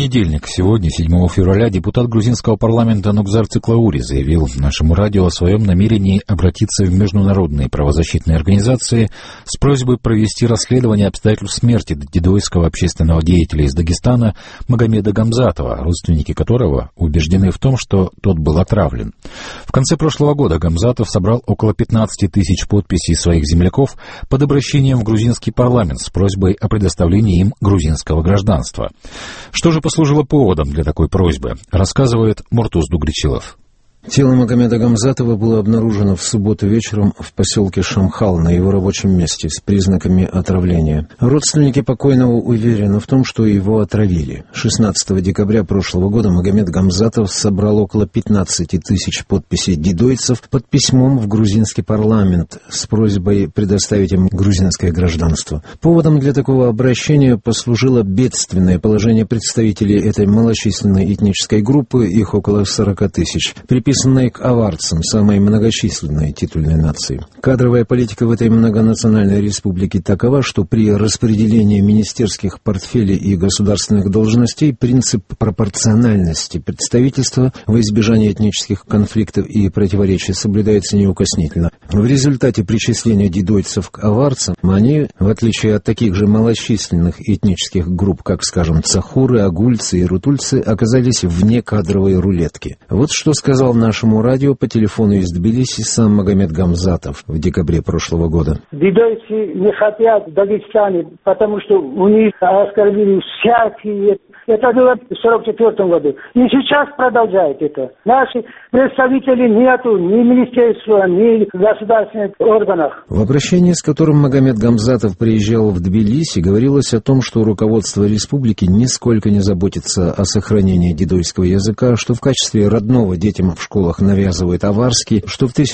понедельник, сегодня, 7 февраля, депутат грузинского парламента Нугзар Циклаури заявил нашему радио о своем намерении обратиться в международные правозащитные организации с просьбой провести расследование обстоятельств смерти дидойского общественного деятеля из Дагестана Магомеда Гамзатова, родственники которого убеждены в том, что тот был отравлен. В конце прошлого года Гамзатов собрал около 15 тысяч подписей своих земляков под обращением в грузинский парламент с просьбой о предоставлении им грузинского гражданства. Что же послужило поводом для такой просьбы, рассказывает Муртуз Дугричилов. Тело Магомеда Гамзатова было обнаружено в субботу вечером в поселке Шамхал на его рабочем месте с признаками отравления. Родственники покойного уверены в том, что его отравили. 16 декабря прошлого года Магомед Гамзатов собрал около 15 тысяч подписей дидойцев под письмом в грузинский парламент с просьбой предоставить им грузинское гражданство. Поводом для такого обращения послужило бедственное положение представителей этой малочисленной этнической группы, их около 40 тысяч, приписанной к аварцам, самой многочисленной титульной нации. Кадровая политика в этой многонациональной республике такова, что при распределении министерских портфелей и государственных должностей принцип пропорциональности представительства во избежание этнических конфликтов и противоречий соблюдается неукоснительно. В результате причисления дидойцев к аварцам они, в отличие от таких же малочисленных этнических групп, как, скажем, цахуры, агульцы и рутульцы, оказались вне кадровой рулетки. Вот что сказал нашему радио по телефону из Тбилиси сам Магомед Гамзатов в декабре прошлого года. Дидойцы не хотят в Дагестане, потому что у них оскорбили всякие. Это было в 1944 году. И сейчас продолжает это. Наши представители нету ни министерства, ни государственных органов. В обращении, с которым Магомед Гамзатов приезжал в Тбилиси, говорилось о том, что руководство республики нисколько не заботится о сохранении дидойского языка, что в качестве родного детям в школах навязывают аварский, что в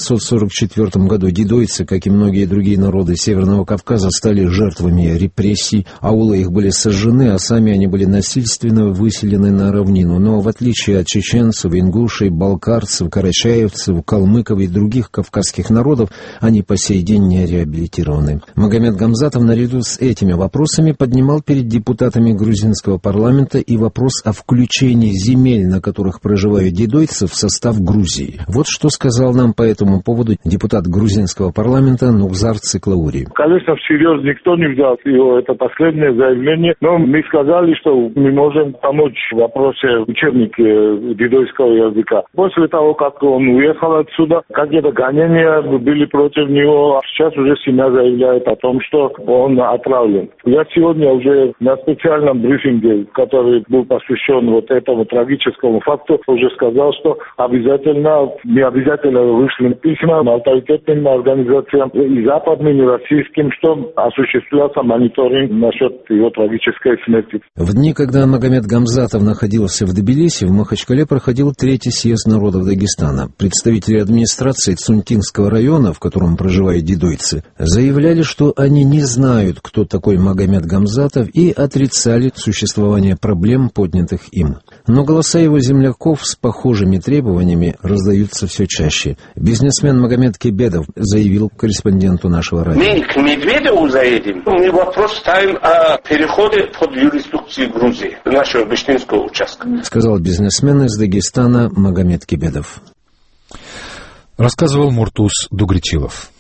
1944 году дидойцы, как и многие другие народы Северного Кавказа, стали жертвами репрессий, аулы их были сожжены, а сами они были насильственно выселены на равнину. Но в отличие от чеченцев, ингушей, балкарцев, карачаевцев, калмыков и других кавказских народов, они по сей день не реабилитированы. Магомед Гамзатов наряду с этими вопросами поднимал перед депутатами грузинского парламента и вопрос о включении земель, на которых проживают дидойцы, в состав Грузии. Вот что сказал нам по этому поводу депутат грузинского парламента Нугзар Циклаури. Конечно, всерьез никто не взял его, это последнее заявление, но мы сказали, что мы можем помочь в вопросе учебника дидойского языка. После того, как он уехал отсюда, какие-то гонения были против него, а сейчас уже семья заявляет о том, что он отравлен. Я сегодня уже на специальном брифинге, который был посвящен вот этому трагическому факту, уже сказал, что мы обязательно вышли письма авторитетным организациям и западным, и российским, что осуществлялся мониторинг насчет его трагической смерти. В дни, когда Магомед Гамзатов находился в Тбилиси, в Махачкале проходил 3-й съезд народов Дагестана. Представители администрации Цунтинского района, в котором проживают дидойцы, заявляли, что они не знают, кто такой Магомед Гамзатов, и отрицали существование проблем, поднятых им. Но голоса его земляков с похожими требованиями раздаются все чаще. Бизнесмен Магомед Кибедов заявил корреспонденту нашего радио. Мы к Медведеву заедем. Мы вопрос ставим о переходе под юрисдикцию Грузии, нашего Бештинского участка. Сказал бизнесмен из Дагестана Магомед Кибедов. Рассказывал Муртуз Дугричилов.